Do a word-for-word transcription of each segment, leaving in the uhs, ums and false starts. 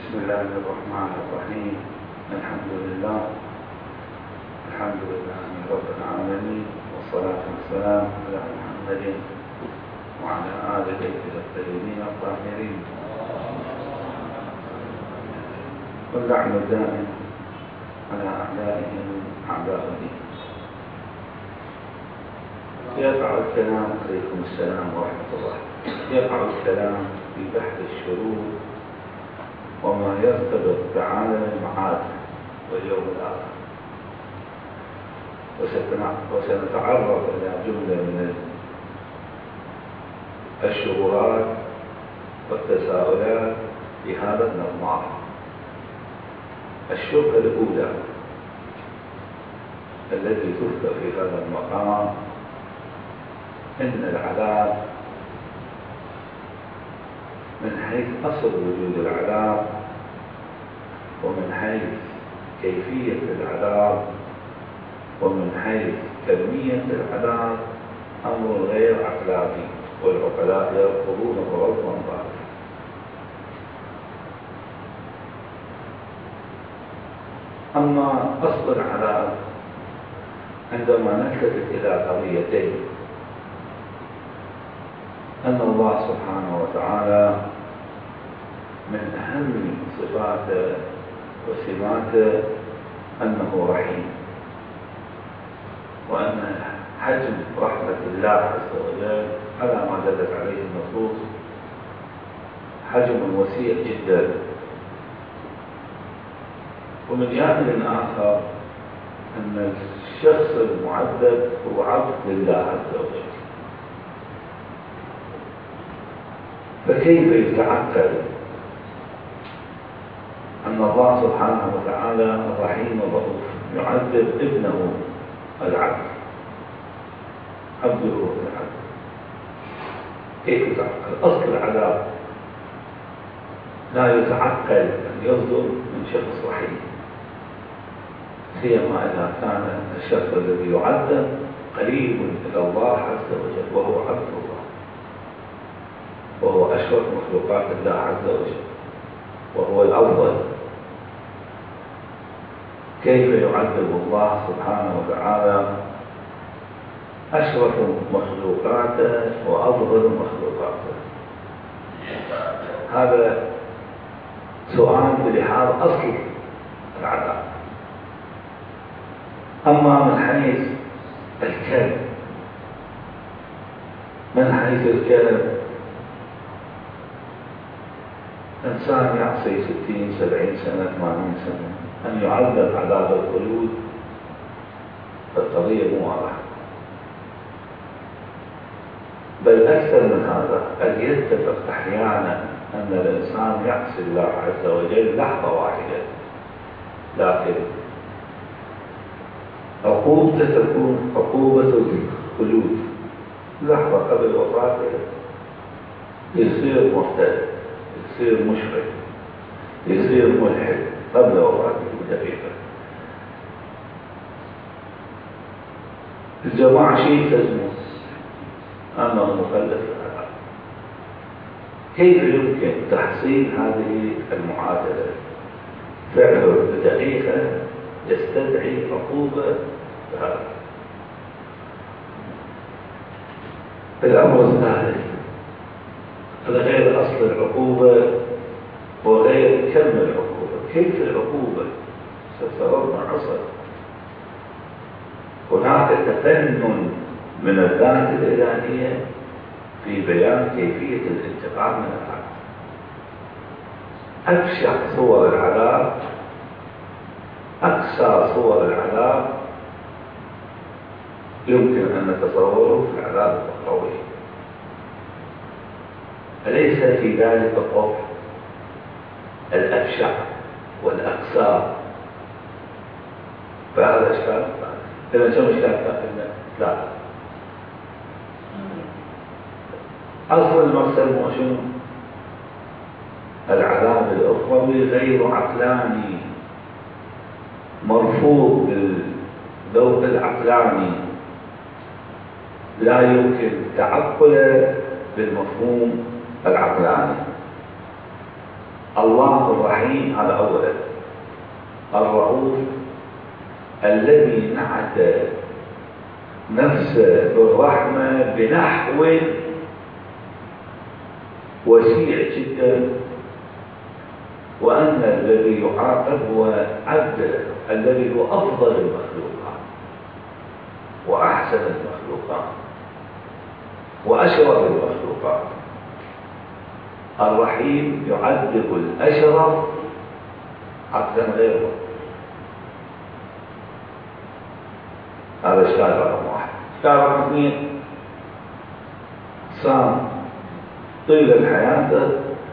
بسم الله الرحمن الرحيم. الحمد لله الحمد لله رب العالمين، والصلاة والسلام على محمد وعلى آل بيته الطيبين الطاهرين، واللعن الدائم على أعدائهم أعداء الدين. يقع الكلام عليكم السلام ورحمة الله يقع الكلام في بحث الشرور وما يرتبط بعالم المعاد واليوم الآخر، وسنتعرض إلى جملة من الشبهات والتساؤلات في هذا النظام. الشبهة الأولى التي تذكر في هذا المقام إن العذاب من حيث أصل وجود العذاب ومن حيث كيفية العذاب ومن حيث كمية العذاب أمر غير عقلاني، والعقلاء يرفضونه رفضا ظاهرا. أما أصل العذاب عندما نلتفت إلى قضيتين: أن الله سبحانه وتعالى من أهم صفاته وسماته أنه رحيم، وأن حجم رحمة الله عز وجل على ما دلت عليه النصوص حجم وسيع جدا. ومن جانب آخر أن الشخص المعذب هو عبد لله عز وجل، فكيف يتعقل أن الله سبحانه وتعالى الرحيم الرؤوف يعذب ابنه العبد عبده العبد؟ كيف يتعقل؟ أصل العذاب لا يتعقل أن يصدر من شخص رحيم، سيما إذا كان الشخص الذي يعذب قريب إلى الله عز وجل وهو عبد الله، وهو أشرف مخلوقات الله عز وجل، وهو الأفضل. كيف يعذب الله سبحانه وتعالى أشرف مخلوقاته وأفضل مخلوقاته؟ هذا سؤال بلحاظ أصل العذاب. أما من حيث الكلب، من حيث الكلب إنسان يعصي ستين سبعين سنة ثمانين سنة أن يعذب عذاب الخلود، فالقضية مو واضحة. بل أكثر من هذا، قد يتفق أحيانا أن الإنسان يعصي الله عز وجل لحظة واحدة، لكن عقوبته تكون عقوبة الخلود. لحظة قبل وفاته يصير مرتد، يصير مشرك، يصير ملحد قبل وفاته بدقيقة. الجماعة شيء تزمو أنه مخلف العذاب. كيف يمكن تحصيل هذه المعادلة؟ فعله بدقيقة يستدعي عقوبة هذا. الأمر الثالث، هذا غير أصل العقوبة وغير كم العقوبة. كيف العقوبة سترون عصر؟ هناك تفنن من الذات الإلهية في بيان كيفية الانتقام من العذاب. أبشع صور العذاب، أقسى صور العذاب يمكن أن نتصوره في العذاب الأخروي. أليس في ذلك الطرح الأبشع والأقسى؟ فهذا إشكال. إذا شو إشكال ثاني؟ لا، أصل المقصد هو شنو؟ العذاب الأخروي غير عقلاني، مرفوض بالذوق العقلاني، لا يمكن تعقله بالمفهوم العقلاني. الله الرحيم هذا أولا. الرؤوف الذي نعت نفسه بالرحمة بنحو وسيع جدا، وأن الذي يعاقب هو عبده الذي هو أفضل المخلوقات وأحسن المخلوقات وأشرف المخلوقات. الرحيم يعذب الأشرف عقلا غيره. هذا إشكال رقم واحد. إشكال رقم اثنين، صام طيلة حياته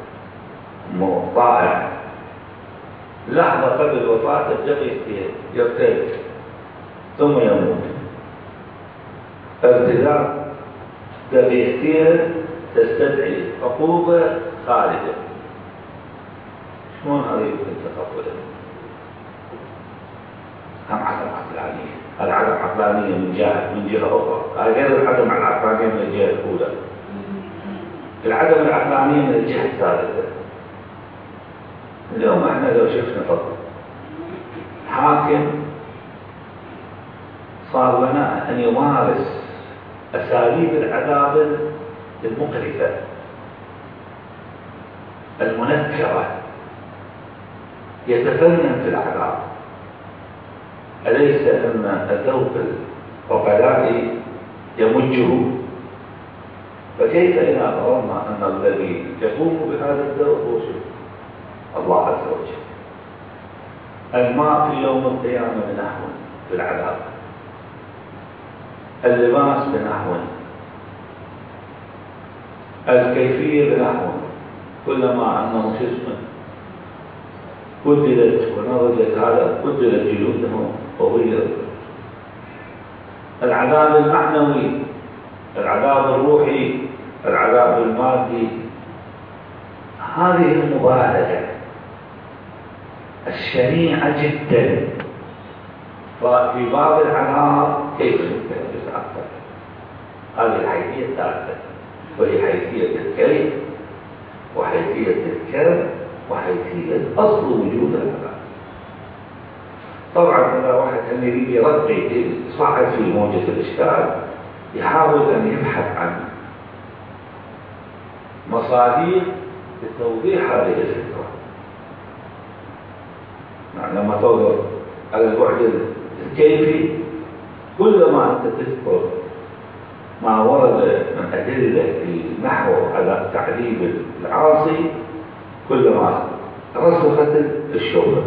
طائع، لحظة قبل وفاته بقي يرتد ثم يموت. ارتداد دقيقتين تستدعي عقوبة خالدة. شلون هذا يمكن تقبله؟ هم عدم عقلانية. العدم عقلانية من جهة من جهة أخرى، غير العدم العقلانية من الجهة الأولى. العدم العقلانية من الجهة الثالثة. اليوم احنا لو شفنا فضل حاكم صار لنا أن يمارس أساليب العذاب المقرفة المنكرة، يتفنن في العذاب. أليس أن الذوق العقلاء يمجه؟ فكيف إذا فرضنا أن الذي يقوم بهذا الذوق هو الله عز وجل؟ الماء في يوم القيامة بنحو في العذاب، اللباس بنحو، الكيفية بنحو، كلما أنه جسم بدلت ونضجت هذا بدلت جلودهم وغيرت. العذاب المعنوي، العذاب الروحي، العذاب المادي، هذه المبالغة الشنيعة جدا. ففي باب العذاب كيف يمكن أن يتعقل؟ هذه الحيثية الثالثة، وهي حيثية الكيف وحيثية الكم وحيثية أصل وجود العذاب. طبعا إذا واحد كان يريد يرقي يصعد في موجة الإشكال يحاول أن يبحث عن مصادر لتوضيح هذه الفكرة. يعني لما تنظر على البعد الكيفي كلما أنت تذكر ما ورد من أدلة في نحو على تعذيب العاصي كلما رسخت الشبهة.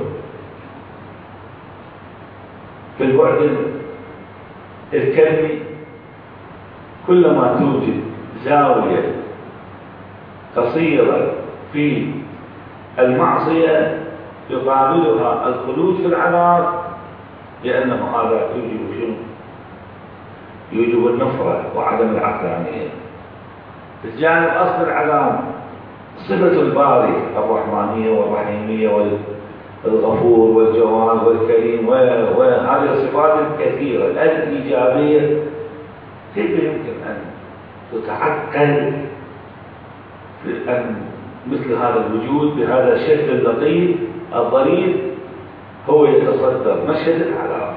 في البعد الكمي كلما توجد زاوية قصيرة في المعصية يقابلها الخلود في العذاب، لأنه هذا يوجب شنو؟ يوجب النفرة وعدم العقلانية. في الجانب أصل العذاب صفة الباري الرحمانية والرحيمية والغفور والجواد والكريم وهذه الصفات الكثيرة الإيجابية، كيف يمكن أن تتعقل في أن مثل هذا الوجود بهذا الشكل اللطيف الظريف هو يتصدر مشهد العذاب؟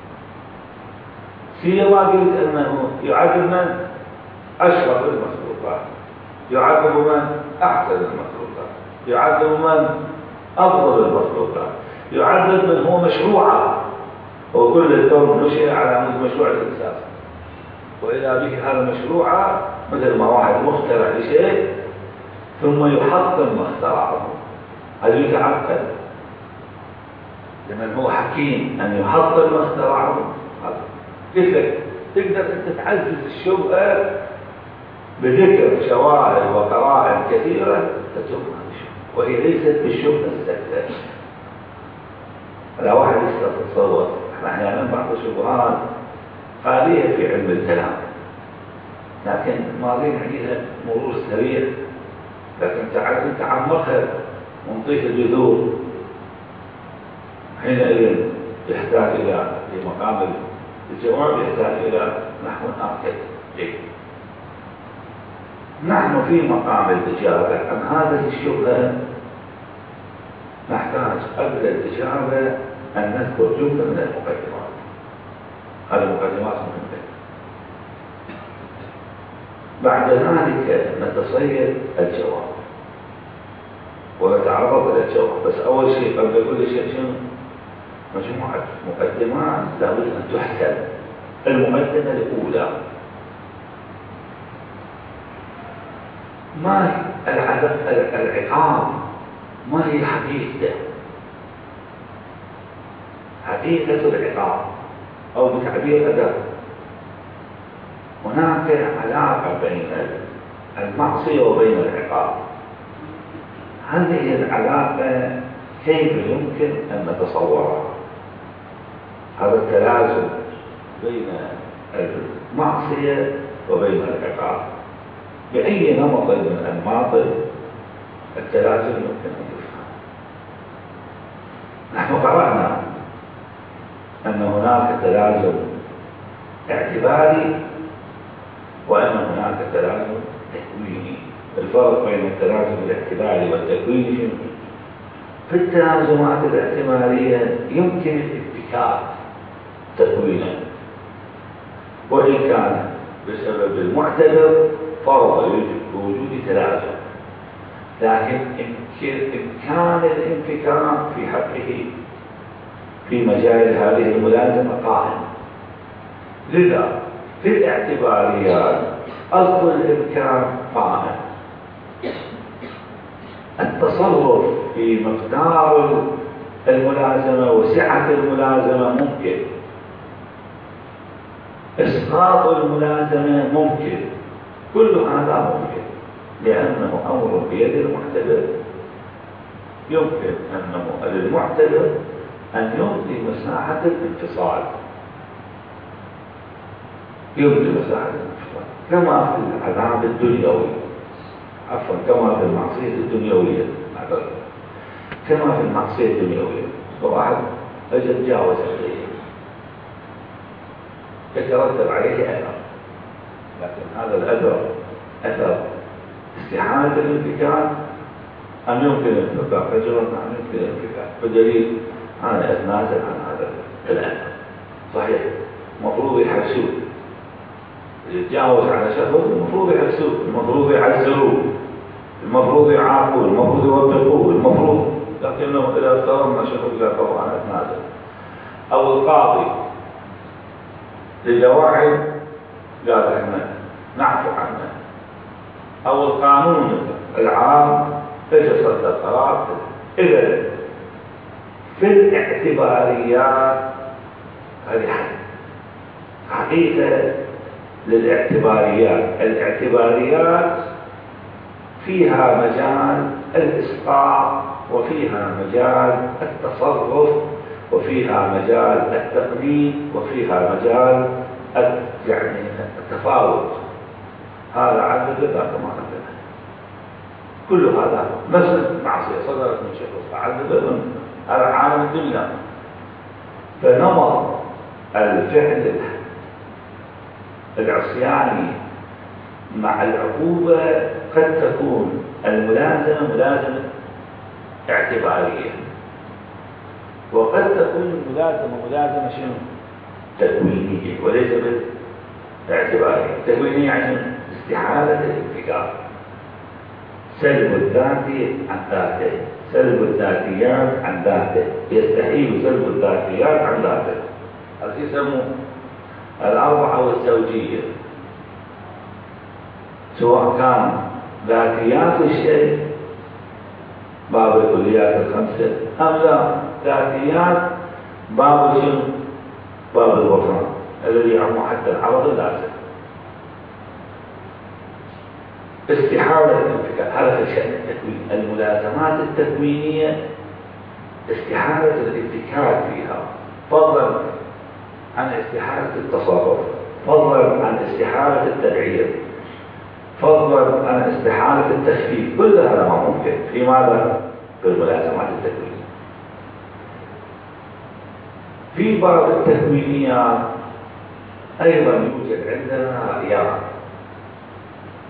سيما قلت أنه يعذب من أشرف المخلوقات، يعذب من أحسن المخلوقات، يعذب من أفضل المخلوقات، يعذب من هو مشروعه، وكل الكون نشأ على مشروع الإنسان، وإذا به هذا مشروعه مثل ما واحد مخترع لشيء ثم يحطم ما اخترعه. هذا يتعقل لمن هو حكيم أن يحطم ما اخترعه. قلت لك تقدر أن تعزز الشبهة بذكر شواهد وقرائن كثيرة تتركها الشبهة، وهي ليست بالشبهة السهلة. لا واحد يستطيع يتصور احنا احيانا بعض الشبهات خالية في علم الكلام، لكن ماضين عليها مرور سريع، لكن تعمقها ونطيح الجذور حينئذ يحتاج إلى في مقام الجواب يحتاج إلى نحو آخر جيد. نحن في مقام الإجابة عن هذه الشبهة نحتاج قبل الإجابة أن نذكر جملة من المقدمات. هذه المقدمات مهمة. بعد ذلك نتصيد الجواب ونتعرض إلى الجواب. بس أول شيء قبل كل شيء شنو؟ مجموعة مقدمات لابد أن تحسب. المقدمة الأولى: ما هي العقاب؟ ما هي حقيقته؟ حقيقة العقاب أو بتعبير أدب، هناك علاقة بين المعصية وبين العقاب. هذه العلاقة كيف يمكن أن نتصورها؟ هذا التلازم بين المعصية وبين العقاب بأي نمط من أنماط التلازم يمكن أن يفهم. نحن قرأنا أن هناك تلازم اعتباري وأن هناك تلازم تكويني. الفرق بين التلازم الاعتباري والتكويني شنو؟ في التلازمات الاعتبارية يمكن الاتكاء تكوينا، وإن كان بسبب المعتبر فرض وجود تلازم، لكن إمكان الانفكاك في حقه في مجال هذه الملازمة قائم. لذا في الاعتباريات أصل الإمكان قائم. التصرف في مقدار الملازمة وسعة الملازمة ممكن، إسقاط الملازمة ممكن، كل هذا ممكن لأنه أمر بيد المعتبر. يمكن أنه للمعتبر أن يعطي مساحة الانفصال، يعطي مساحة الانفصال كما في العذاب الدنيوي، عفوا كما في المعصية الدنيوية، كما في المعصية الدنيوية. واحد أجل تجاوز عليه يترتب عليه أثر، لكن هذا الأثر أثر استحالة الانفكاك أم يمكن الانفكاك؟ رجل أم يمكن الانفكاك؟ بدليل أنا أتنازل عن هذا الأثر. صحيح المفروض يحبسوه، يتجاوز على شخص المفروض يحبسوه، المفروض يعزلوه، المفروض يعاقبوه، المفروض يوبخوه، المفروض، لكنه إذا افترضنا شخص لا طبعا أتنازل. أو القاضي لجواعد قال احنا نعفو عنه، أو القانون العام اجى صدر قرار. إذا في الاعتباريات هذه حقيقة للاعتباريات، الاعتباريات فيها مجال الإسقاط وفيها مجال التصرف وفيها مجال التقليد وفيها مجال يعني التفاوض. هذا عدد ذاك ما عدد، كل هذا مثل معصية صدرت من شخص عدد من هذا عالم الدنيا. فنمط الفعل العصياني مع العقوبة قد تكون الملازمة ملازمة اعتبارية، وقد تكون الملازمة ملازمة شنو؟ تكوينية وليس باعتبارية. تكوينية يعني استحالة الانفكاك، سلب الذاتي عن ذاته، سلب الذاتيات عن ذاته، يستحيل سلب الذاتيات عن ذاته. هذا يسموه الأربعة والزوجية، سواء كان ذاتيات الشيء باب الكليات الخمسة أم لا ذاتيات باب شنو؟ باب الوطن الذي يعم حتى العرض اللازم. استحالة الانفكاك هذا في شأن التكوين. الملازمات التكوينية استحالة الانفكاك فيها، فضلا عن استحالة التصرف، فضلا عن استحالة التغيير، فضلا عن استحالة التخفيف. كل هذا ما ممكن في ماذا؟ في الملازمات التكوينية. في بعض التكوينيات أيضا يوجد عندنا رأيان.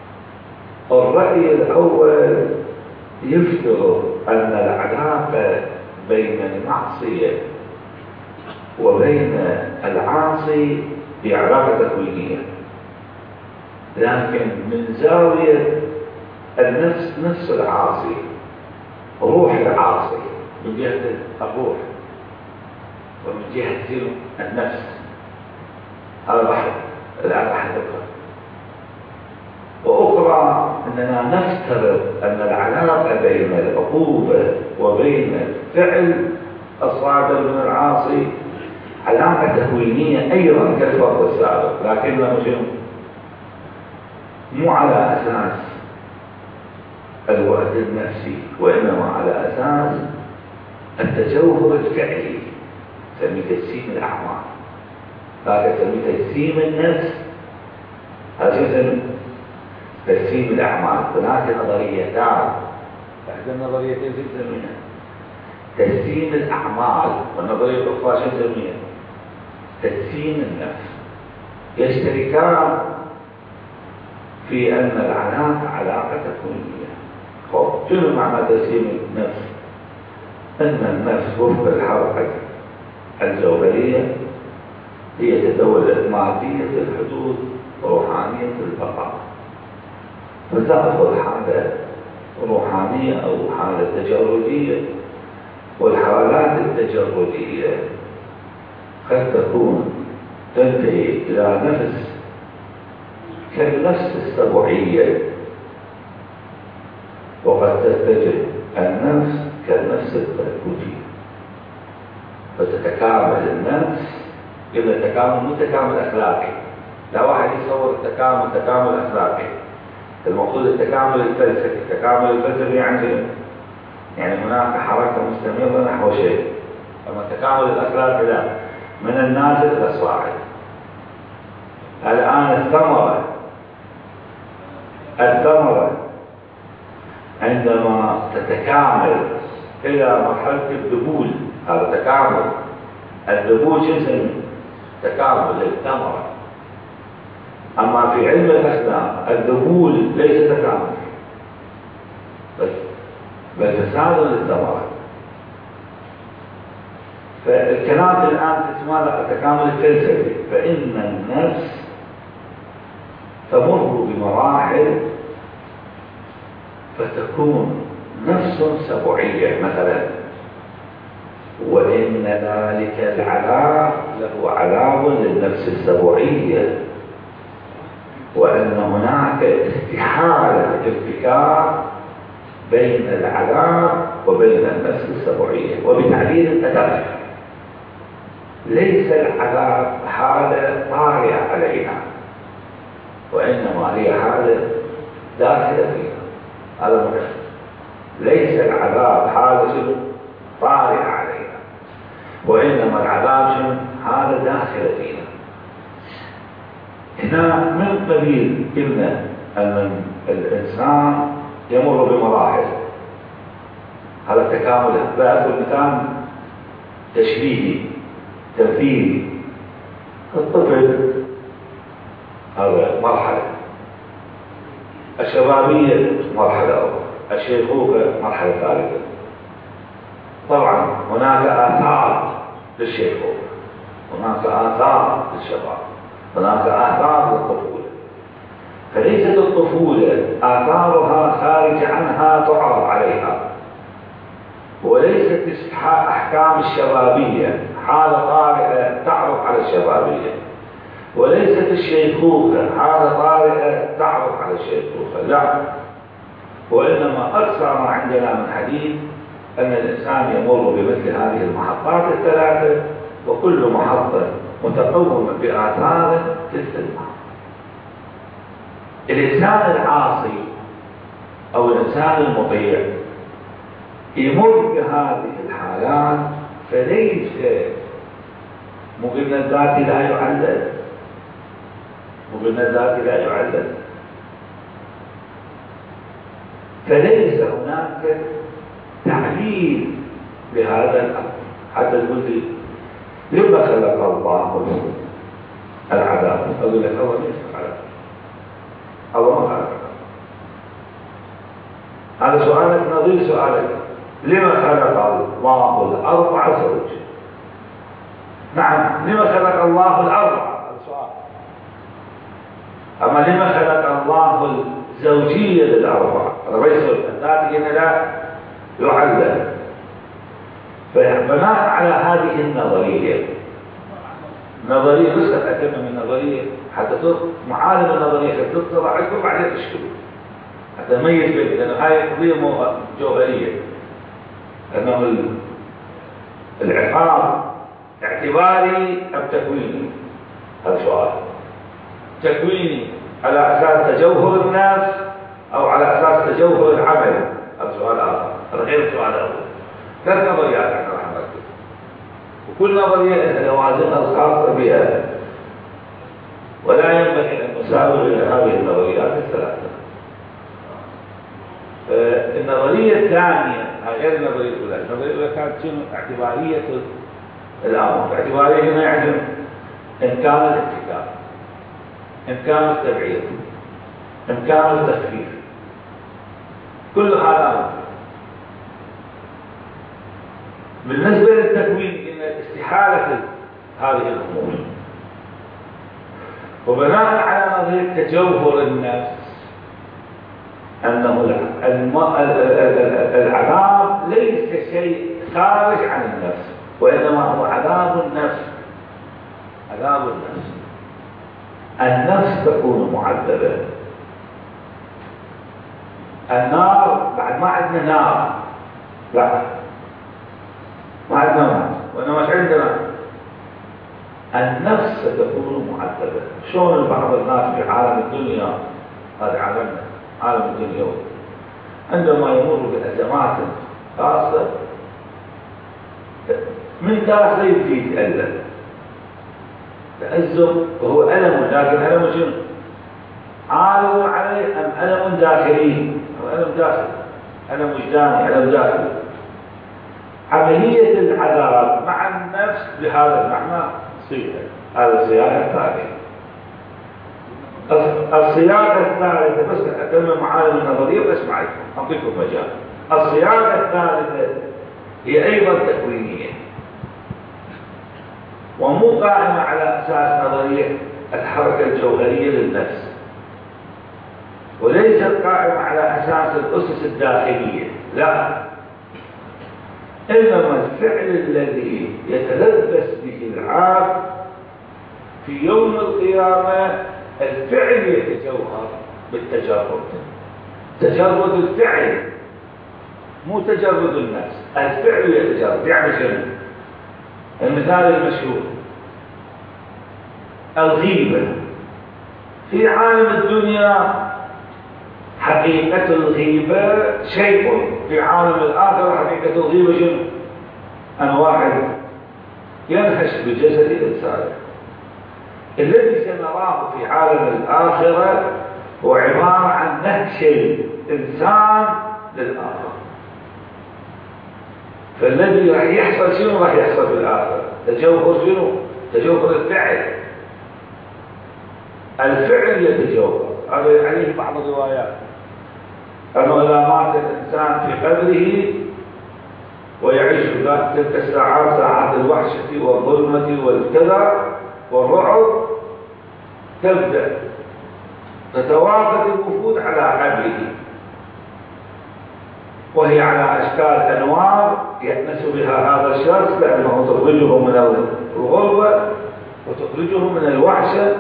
الرأي الأول يفترض أن العلاقة بين المعصية وبين العاصي بعلاقة تكوينية، لكن من زاوية النفس، نفس العاصي، روح العاصي من جهة الروح ومن جهة النفس. هذا بحث الآن بحث أخرى. وأخرى أننا نفترض أن العلاقة بين العقوبة وبين الفعل الصادر من العاصي علاقة تكوينية أيضا كالفرض السابق، لكنه مو على أساس الوعد النفسي، وإنما على أساس التجوهر الفعلي، تسميه تجسيم الأعمال. هذا تسميه تجسيم النفس، هذا يسمى تجسيم الأعمال. هناك نظريتان، إحدى النظريتين تسميها تجسيم الأعمال، والنظرية الأخرى شو تسميها؟ تجسيم النفس. يشتركان في أن العلاقة علاقة تكوينية. خب شنو معنى تجسيم النفس؟ أن النفس وفق الحركة الجوهرية هي تتولد مادية الحدود وروحانية البقاء، فتأخذ حالة روحانية أو حالة تجردية، والحالات التجردية قد تكون تنتهي إلى نفس كالنفس السبعية، وقد تتجه النفس كالنفس التركوجية، فتتكامل النفس إلى تكامل مو تكامل أخلاقي. لا واحد يصور التكامل تكامل أخلاقي، المقصود التكامل الفلسفي. التكامل الفلسفي يعني يعني هناك حركة مستمرة نحو شيء، أما التكامل الأخلاقي لا، من النازل إلى الصاعد. الآن الثمرة الثمرة عندما تتكامل إلى مرحلة الذبول، هذا تكامل. الذبول شو يسمى؟ تكامل للثمرة. أما في علم الأسنان الذبول ليس تكامل، بس بل فساد للثمرة. فالكلام الآن تسمى التكامل الفلسفي، فإن النفس تمر بمراحل فتكون نفس سبعية مثلا، وإن ذلك العلاق له علاق للنفس السبعية، وأن هناك استحالة ارتكاب بين العلاق وبين النفس السبعية. وبتعبير الأدب ليس العلاق حالة طارئة علينا، وإنما هي حالة داخلة فينا. هذا مهم. ليس العذاب حالة طارئة علينا، وإنما العذاب شنو؟ حالة داخلة فينا. هنا من قبيل قلنا أن الإنسان يمر بمراحل، هذا التكامل. بأخذ مثال تشبيهي تمثيلي. الطفل هذا مرحلة، الشبابية مرحلة أخرى، الشيخوخة مرحلة ثالثة. طبعا هناك آثار للشيخوخة، هناك آثار للشباب، هناك آثار للطفولة. فليست الطفولة آثارها خارج عنها تعرض عليها، وليست أحكام الشبابية حالة طارئة تعرض على الشبابية، وليست الشيخوخة حالة طارئة تعرض على الشيخوخة، لا. وإنما أقصى ما عندنا من حديث أن الإنسان يمر بمثل هذه المحطات الثلاثة، وكل محطة متقومة بآثار تلك المحطة. الإنسان العاصي أو الإنسان المطيع يمر بهذه الحالات، فليس مقلنا الذاتي لا يعلل، مقلنا الذاتي لا يعلل، فليس هناك تعليل بهذا الأمر. حتى تقول لي لما خلق الله العذاب؟ أقول لك هو ليس العذاب، الله ما خلق. هذا سؤالك نظير سؤالك، لما خلق الله الأربع زوج؟ نعم، لما خلق الله الأربع؟ السؤال. أما لما خلق الله الزوجية للأربع؟ الرجل الذاتي هنا لا يعلم. فبناء على هذه النظرية، نظرية نسخة أتم من نظرية حتى معالم النظرية حتى تطلع عليكم بعد الإشكال حتى نميز بين، لأن هاي قضية جوهرية، أنه العقاب اعتباري أم تكويني؟ هذا سؤال. تكويني على أساس تجوهر النفس أو على أساس تجوهر العمل؟ هذا سؤال آخر، هذا غير السؤال الأول. ثلاث نظريات احنا راح نركز، وكل نظرية لها لوازمها الخاصة بها، ولا ينبغي أن نساوي إلى هذه النظريات الثلاثة. النظرية الثانية غير النظرية الأولى، النظرية الأولى كانت شنو؟ اعتبارية الأمر. اعتبارية هنا يعزم إمكان الاتكال، إمكان التبعيض، إمكان التخفيف، كل هذا أمر. بالنسبة للتكوين إن استحالة هذه الأمور، وبناء على نظرية تجوهر النفس أنه العذاب ليس شيء خارج عن النفس، وإنما هو عذاب النفس. عذاب النفس، النفس تكون معذبة. النار بعد ما عندنا نار، لا ما عندنا نار، وإنما ايش عندنا؟ النفس ستكون معذبة. شلون بعض الناس في عالم الدنيا، هذا عالمنا عالم الدنيا، عندما يمر بأزمات خاصة من داخل يبدي يتألم، تأزم وهو ألم، لكن ألم شنو؟ عارض عليه أم ألم داخلي؟ أو ألم داخلي، ألم وجداني، ألم داخلي. عملية العذاب مع النفس بهذا المعنى صيغة، هذا الصياغة الثانية. الصياغة الثالثة بس أتم معالم النظرية بس معكم، أعطيكم مجال. الصياغة الثالثة هي أيضا تكوينية، ومو قائمة على أساس نظرية الحركة الجوهرية للنفس، وليست قائمة على أساس الأسس الداخلية، لا، إنما الفعل الذي يتلبس به العبد في يوم القيامة الفعل يتجوهر بالتجرد، تجرد الفعل مو تجرد النفس، الفعل يتجرد. يعني شنو؟ المثال المشهور الغيبة. في عالم الدنيا حقيقة الغيبة شيء، في عالم الآخرة حقيقة الغيبة شنو؟ أن واحد ينهش بجسد إنسان. الذي سنراه في عالم الآخرة هو عبارة عن نهش الإنسان للآخر. فالذي راح يحصل شنو راح يحصل في الآخرة؟ تجوهر شنو؟ تجوهر الفعل. الفعل يتجوهر. هذا عليه بعض الروايات أنه إذا مات الإنسان في قبره ويعيش تلك الساعات، ساعات الوحشة والظلمة والكذا والرعب، تبدأ تتوافد الوفود على قبره، وهي على أشكال أنوار يأنس بها هذا الشخص، لأنه تخرجه من الغربة وتخرجه من الوحشة.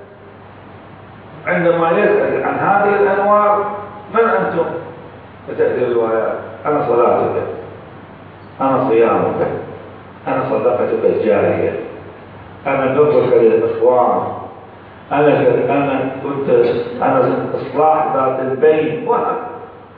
عندما يسأل عن هذه الأنوار: من أنتم؟ فتأتي الروايات: أنا صلاتك، أنا صيامك، أنا صدقتك الجارية، أنا برك للإخوان، أنا أنا كنت أنا إصلاح ذات البين. وهكذا.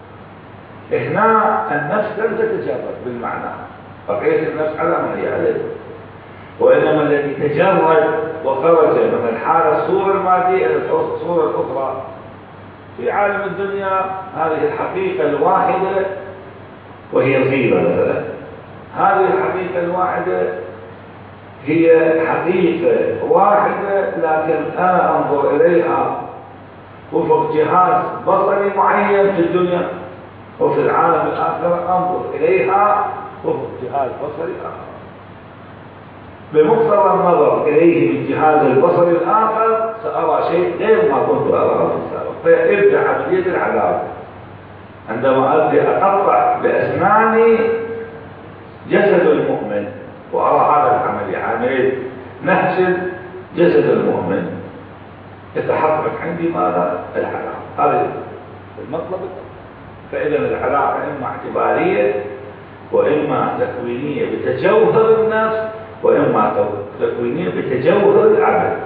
هنا النفس لم تتجرد بالمعنى، بقية النفس على ما هي عليه، وإنما الذي تجرد وخرج من الحالة الصورة المادية إلى الصورة الأخرى. في عالم الدنيا هذه الحقيقة الواحدة وهي الغيبة مثلا، هذه الحقيقة الواحدة هي حقيقة واحدة، لكن أنا أنظر إليها وفق جهاز بصري معين في الدنيا، وفي العالم الآخر أنظر إليها وفق جهاز بصري آخر، بمقتضى النظر إليه من جهاز البصر الآخر سأرى شيء غير ما كنت أراه في السابق، فيبدأ عملية العذاب عندما أبدأ أقطع بأسناني جسد المؤمن وأرى هذا العملية عملية نهج جسد المؤمن، يتحقق عندي ماذا؟ العذاب. هذا المطلب. فإذا العلاقة إما اعتبارية وإما تكوينية بتجوهر النفس وإما تكوينية بتجوهر العمل.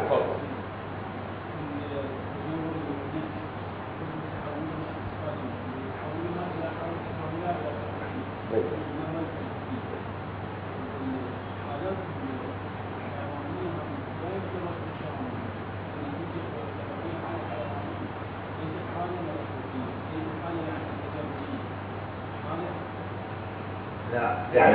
يعني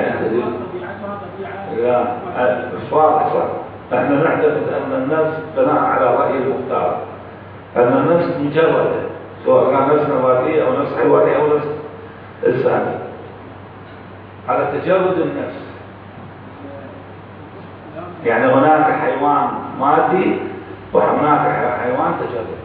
لا الصواب صح. احنا نعتقد ان النفس بناء على راي المختار ان النفس مجرده، سواء كان نفس نباتيه او نفس حيوانيه او نفس انسانيه، على تجرد النفس. يعني هناك حيوان مادي وهناك حيوان تجرد.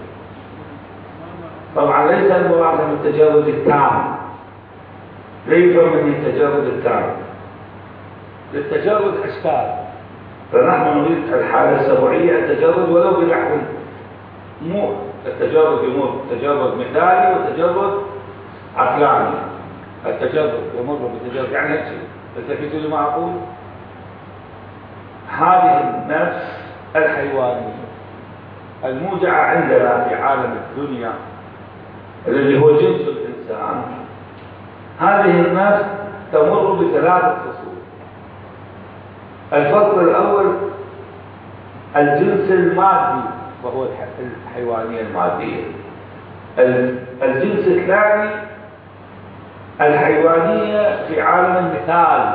طبعا ليس المراد من التجرد التام، لا يفهم من التجرد التام، للتجرد أشكال. فنحن نريد الحالة السبعية التجرد ولو بنحو مو التجرد يمر تجرد مثالي وتجرد عقلاني. التجرد يمر بتجرد يعني هيك شيء. تلتفتوا لما أقول؟ هذه النفس الحيوانية الموجعة عندنا في عالم الدنيا الذي هو جنس الإنسان، هذه النفس تمر بثلاثة فصول. الفصل الأول الجنس المادي وهو الحيوانية المادية. الجنس الثاني الحيوانية في عالم المثال.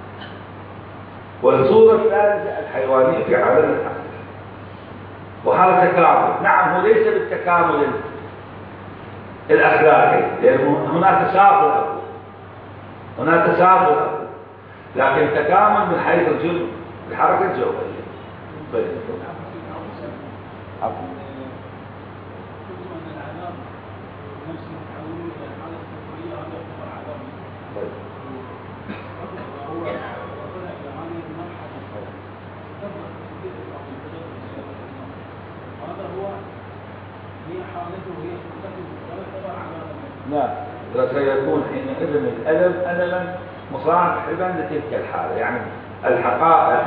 والصورة الثالثة الحيوانية في عالم الحقيقة. وهذا تكامل. نعم هو ليس بالتكامل الأخلاقي، لأن هناك تسافر هناك تسافر لكن تكامل من حيث الجزء الحركة الجوهرية. لا سيكون حينئذ الألم ألما مصاحبا لتلك الحالة. يعني الحقائق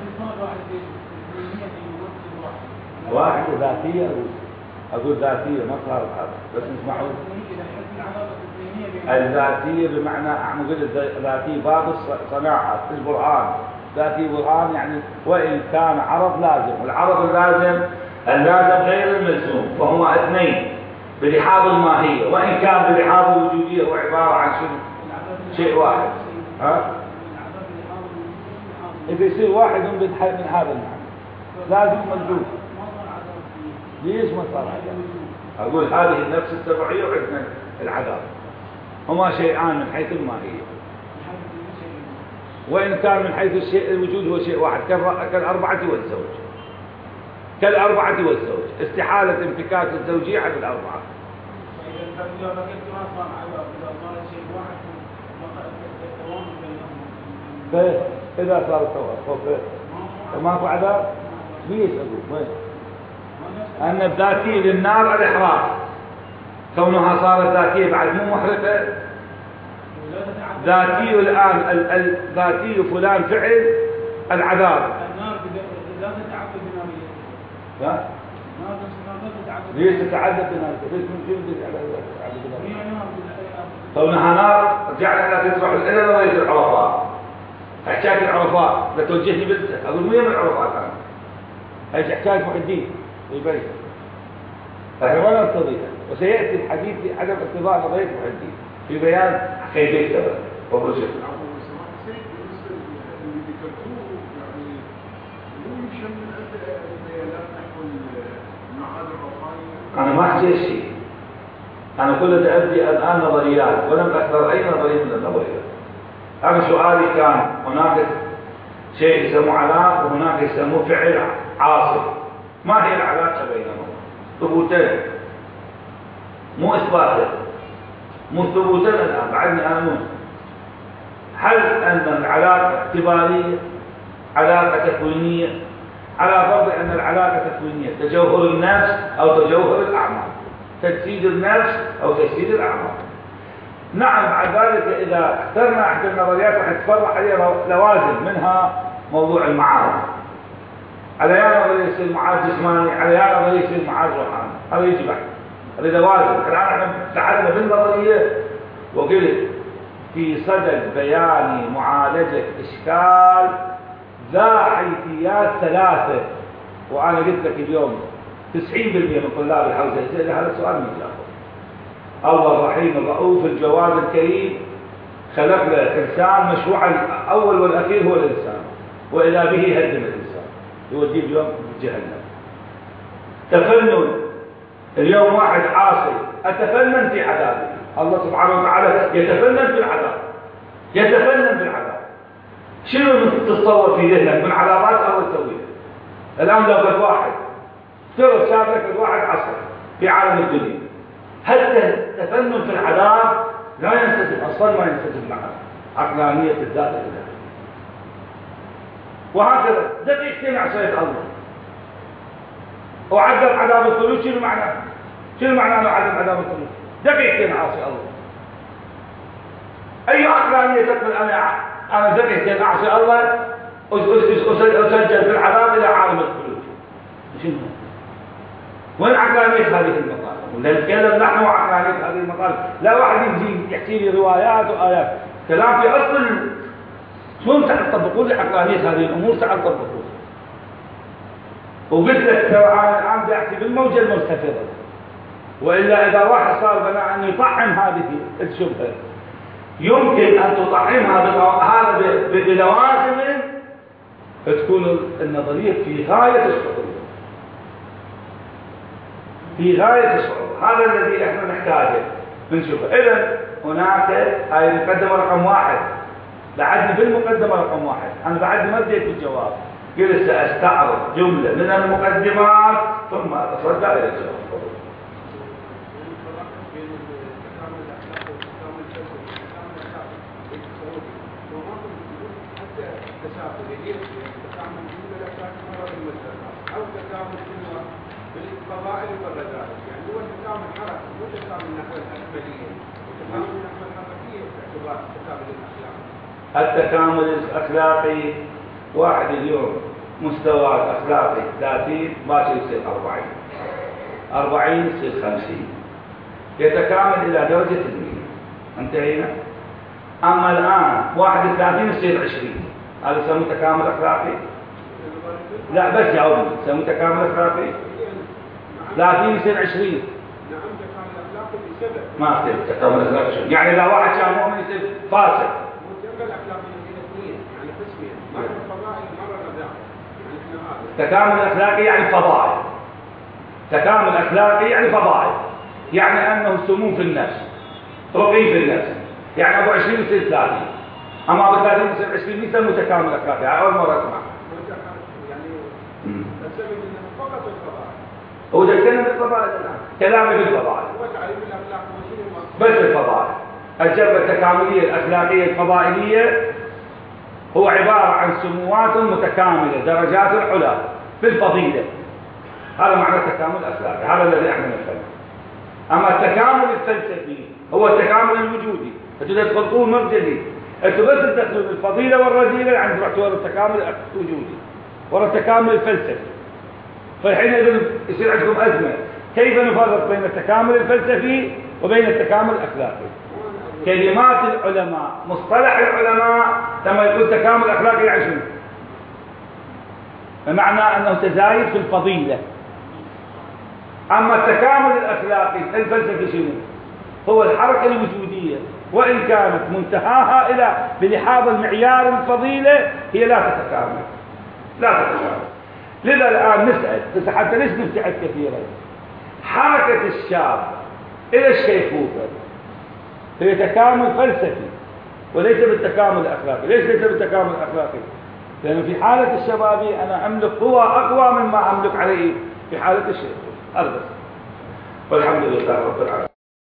واحد ذاتية، أقول ذاتية ما صار هذا بس نسمعوا الذاتية بمعنى أحنا قلت ذاتية باب الصناعة في القرآن. ذاتي برهان يعني وإن كان عرض لازم، والعرض اللازم اللازم غير الملزوم، فهما اثنين بلحاظ الماهية، وإن كان بلحاظ الوجودية هو عبارة عن شيء واحد. ها؟ إذا يصير واحد من هذا المعنى لازم ملزوم. ليش ما صار عذاب؟ أقول هذه النفس السبعية وعندنا العذاب هما شيئان من حيث الماهية، وإن كان من حيث الشيء الوجود هو شيء واحد كالأربعة والزوج. كالأربعة والزوج استحالة انفكاك الزوجية عن الأربعة. فإذا صار التوافق فماكو عذاب. ليش أقول؟ أن الذاتية للنار الإحراق، كونها صارت ذاتية بعد مو محرقة. ذاتي الآن الذاتي فلان فعل العذاب. النار لا تتعذب بنارية. لا. ليش تتعذب بنارية؟ ليش ممكن تتعذب بنارية؟ كونها نار جعل لا تسرح الإلى وليس العرفات. حكاية العرفات لا توجهني بالزه. أقول مو يوم العرفات أنا. هذه حكاية محي الدين يبين. فهي ولا نقتضيها، وسيأتي الحديث في عدم اقتضاء نظرية محي الدين في بيان كيفية كذا وبرشد. أنا ما أحكي شيء، أنا كنت أبدي الآن نظريات ولم أحضر أي نظرية من النظريات. أنا سؤالي كان هناك شيء يسموه علاقة وهناك يسموه فعل عاصف. ما هي العلاقة بينهما؟ ثبوتين مو إثباتين، مو ثبوتين الآن بعدني أنا مو. هل أن العلاقة اعتبارية؟ علاقة تكوينية؟ على فرض أن العلاقة تكوينية، تجوهر النفس أو تجوهر الأعمال، تجسيد النفس أو تجسيد الأعمال. نعم، بعد ذلك إذا اخترنا أحد النظريات راح نتفرع عليها لوازم، منها موضوع المعاد. على يا نظرية يصير المعاد جسماني، على يا نظرية يصير المعاد روحاني، هذا يجي بعد، هذا لوازم. الآن احنا ابتعدنا بالنظرية وقلت في صدد بيان معالجة إشكال ذا حيثيات ثلاثة، وأنا قلت لك اليوم تسعين بالمئة من طلاب الحوزة يسأل هذا السؤال من جاوب. الله الرحيم الرؤوف الجواد الكريم خلق له إنسان مشروع الأول والأخير هو الإنسان، وإذا به هدم الإنسان يوديه اليوم جهنم. تفنن اليوم واحد عاصي أتفنن في عذابه، الله سبحانه وتعالى يتفنن في العذاب، يتفنن في العذاب. شنو تتصور في ذهنك من عذابات الله تسويها؟ الآن لو قد واحد افترض شاف لك واحد عصر في عالم الدنيا، هل التفنن في العذاب لا ينسجم اصلا، ما ينسجم مع عقلانيه الذات الالهيه. وهكذا دقيقتين عصيت الله وعذب عذاب الخلود. شنو معناه؟ شنو معناه انه عذب عذاب الخلود؟ دقيقتين عاصي الله. اي عقلانيه تقبل انا انا دقيقتين اعصي الله اسجل في العذاب الى عالم الخلود؟ شنو؟ وين عقلانيه هذه المقالة؟ نتكلم نحن وعقلانيه هذه المقالة. لا واحد يجي يحكي لي روايات وايات، كلام في اصل. شلون تعال تطبقون لي عقلانيه هذه الامور؟ تعال طبقوها. وقلت لك ترى انا الان بدي احكي بالموجه المنخفضه، والا اذا واحد صار بناء ان يطعم هذه الشبهه يمكن ان تطعمها هذا بلوازم فتكون النظريه في غايه الصعوبه، في غاية الصعوبة. هذا الذي احنا نحتاجه بنشوفه. إذا هناك هاي المقدمة رقم واحد، بعدني بالمقدمة رقم واحد، أنا بعدني ما بديت بالجواب، قلت سأستعرض جملة من المقدمات ثم أتصدى إلى الجواب. بالفضائل والرذائل، يعني هو التكامل الحركي مو التكامل نحو الأكملية، التكامل نحو الحركية باعتبار التكامل الأخلاقي. التكامل الأخلاقي واحد اليوم مستوى الأخلاقي ثلاثين باكر يصير أربعين، أربعين يصير خمسين، يتكامل إلى درجة المية. انتهينا. أما الآن واحد وثلاثين يصير عشرين، هذا يسمى تكامل أخلاقي؟ لا بس جاوبني، يسمى تكامل أخلاقي؟ ثلاثين يصير عشرين. نعم تكامل الاخلاقي بسبب ما يصير تكامل الاخلاقي. يعني اذا واحد كان مؤمن يصير فاسق. مو الاخلاقي يصير اثنين، يعني قسمين، مره فضائل مره رذائل. يعني احنا هذا تكامل اخلاقي يعني فضائل. تكامل اخلاقي يعني فضائل. يعني انه سمو في النفس، رقي في النفس. يعني ابو عشرين يصير ثلاثين. اما ابو ثلاثين يصير عشرين يسمى تكامل اخلاقي. يعني اول مره اسمع. يعني السبب انه فقط الفضائل. هو تكلم بالفضائل الآن، كلامي بالفضائل. هو تعريف الأخلاق بس الفضائل. الجبهة التكاملية الأخلاقية الفضائلية هو عبارة عن سموات متكاملة، درجات علا في الفضيلة. هذا معنى التكامل الأخلاقي، هذا الذي احنا نفهمه. أما التكامل الفلسفي هو التكامل الوجودي. أنتوا تدخلون مرجلي، أنتوا بس تدخلون الفضيلة والرذيلة عند رحتوا التكامل الوجودي ورا التكامل الفلسفي. فحينئذ يصير عندكم أزمة، كيف نفرق بين التكامل الفلسفي وبين التكامل الأخلاقي؟ كلمات العلماء، مصطلح العلماء لما يقول تكامل أخلاقي يعني شنو؟ بمعنى أنه تزايد في الفضيلة. أما التكامل الأخلاقي الفلسفي شنو؟ هو الحركة الوجودية، وإن كانت منتهاها إلى بلحاظ المعيار الفضيلة هي لا تتكامل، لا تتكامل. لذا الآن نسأل، بس حتى ليش نبتعد كثيرا؟ حركة الشاب إلى الشيخوخة هي تكامل فلسفي وليس بالتكامل الأخلاقي. ليش ليس بالتكامل الأخلاقي؟ لأنه في حالة الشبابية أنا أملك قوى أقوى مما أملك عليه في حالة الشيخوخة. هذا بس. والحمد لله رب العالمين.